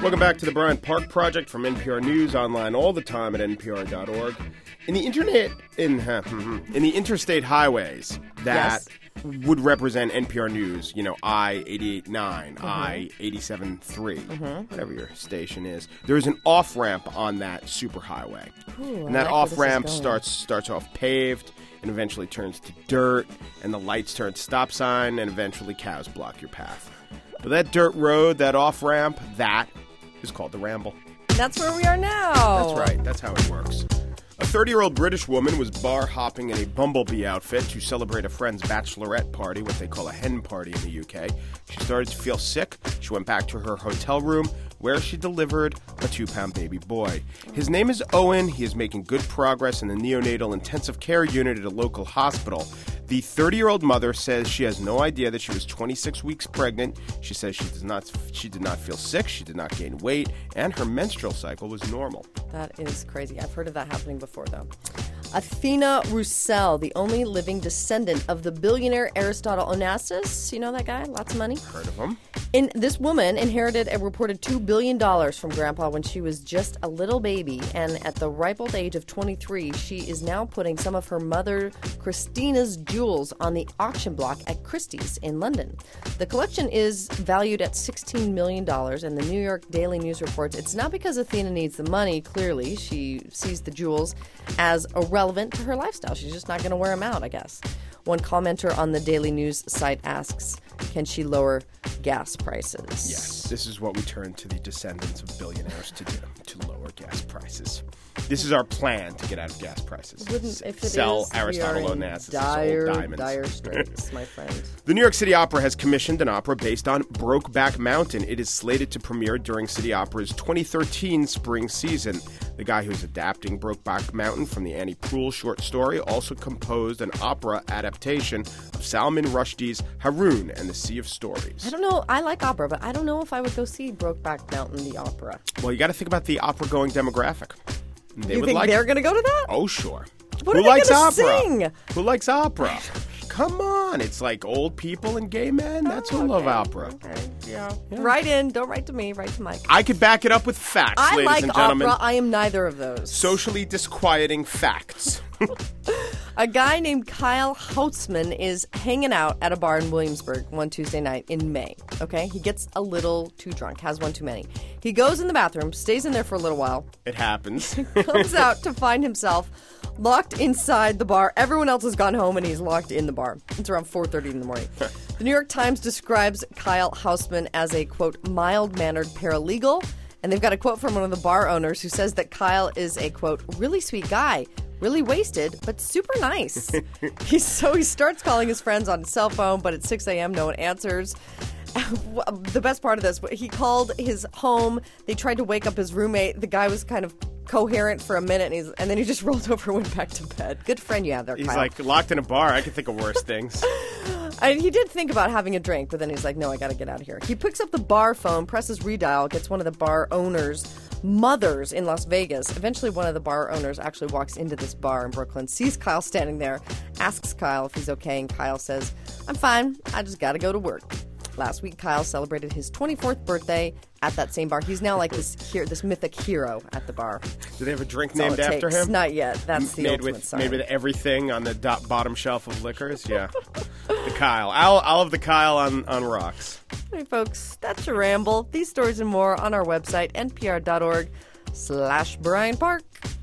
Welcome back to the Bryant Park Project from NPR News, online all the time at npr.org. In the interstate highways that would represent NPR News, I-88.9, I-87.3, whatever your station is, there is an off-ramp on that superhighway. Ooh, and that off-ramp starts off paved and eventually turns to dirt, and the lights turn to stop sign, and eventually cows block your path. But that dirt road, that off-ramp, that is called the Ramble. That's where we are now. That's right. That's how it works. A 30-year-old British woman was bar-hopping in a bumblebee outfit to celebrate a friend's bachelorette party, what they call a hen party in the UK. She started to feel sick. She went back to her hotel room, where she delivered a 2-pound baby boy. His name is Owen. He is making good progress in the neonatal intensive care unit at a local hospital. The 30-year-old mother says she has no idea that she was 26 weeks pregnant. She says she did not feel sick, she did not gain weight, and her menstrual cycle was normal. That is crazy. I've heard of that happening before, though. Athena Roussel, the only living descendant of the billionaire Aristotle Onassis. You know that guy? Lots of money. Heard of him. This woman inherited a reported $2 billion from Grandpa when she was just a little baby, and at the ripe old age of 23, she is now putting some of her mother Christina's jewels on the auction block at Christie's in London. The collection is valued at $16 million, and the New York Daily News reports it's not because Athena needs the money, clearly. She sees the jewels as irrelevant to her lifestyle. She's just not going to wear them out, I guess. One commenter on the Daily News site asks, can she lower gas prices? Yes, this is what we turn to the descendants of billionaires to do, to lower gas prices. This is our plan to get out of gas prices. Sell Aristotle Onassis' old diamonds. Dire straits, my friend. The New York City Opera has commissioned an opera based on Brokeback Mountain. It is slated to premiere during City Opera's 2013 spring season. The guy who's adapting Brokeback Mountain from the Annie Proulx short story also composed an opera adaptation of Salman Rushdie's Haroun and the Sea of Stories. I don't know. I like opera, but I don't know if I would go see Brokeback Mountain, the opera. Well, you got to think about the opera-going demographic. You think they're going to go to that? Oh, sure. Who likes opera? Sing? Who likes opera? Come on. It's like old people and gay men. That's who love opera. Okay. Yeah. Write in. Don't write to me. Write to Mike. I could back it up with facts, ladies and gentlemen. Opera. I am neither of those. Socially disquieting facts. A guy named Kyle Hautzman is hanging out at a bar in Williamsburg one Tuesday night in May. Okay? He gets a little too drunk, has one too many. He goes in the bathroom, stays in there for a little while. It happens. Comes out to find himself locked inside the bar. Everyone else has gone home and he's locked in the bar. It's around 4:30 in the morning. The New York Times describes Kyle Hautzman as a, quote, mild-mannered paralegal. And they've got a quote from one of the bar owners who says that Kyle is a, quote, really sweet guy. Really wasted, but super nice. He starts calling his friends on his cell phone, but at 6 a.m. no one answers. The best part of this, he called his home. They tried to wake up his roommate. The guy was kind of coherent for a minute, and then he just rolled over and went back to bed. Good friend you have there, Kyle. He's like locked in a bar. I could think of worse things. He did think about having a drink, but then he's like, no, I got to get out of here. He picks up the bar phone, presses redial, gets one of the bar owners' mothers in Las Vegas. Eventually, one of the bar owners actually walks into this bar in Brooklyn, sees Kyle standing there, asks Kyle if he's okay, and Kyle says, I'm fine. I just got to go to work. Last week, Kyle celebrated his 24th birthday at that same bar. He's now like this mythic hero at the bar. Do they have a drink named after him? Not yet. That's the ultimate sign. Made with everything on the bottom shelf of liquors? Yeah. The Kyle. I'll have the Kyle on rocks. Hey, folks, that's your ramble. These stories and more on our website, npr.org/Bryant Park.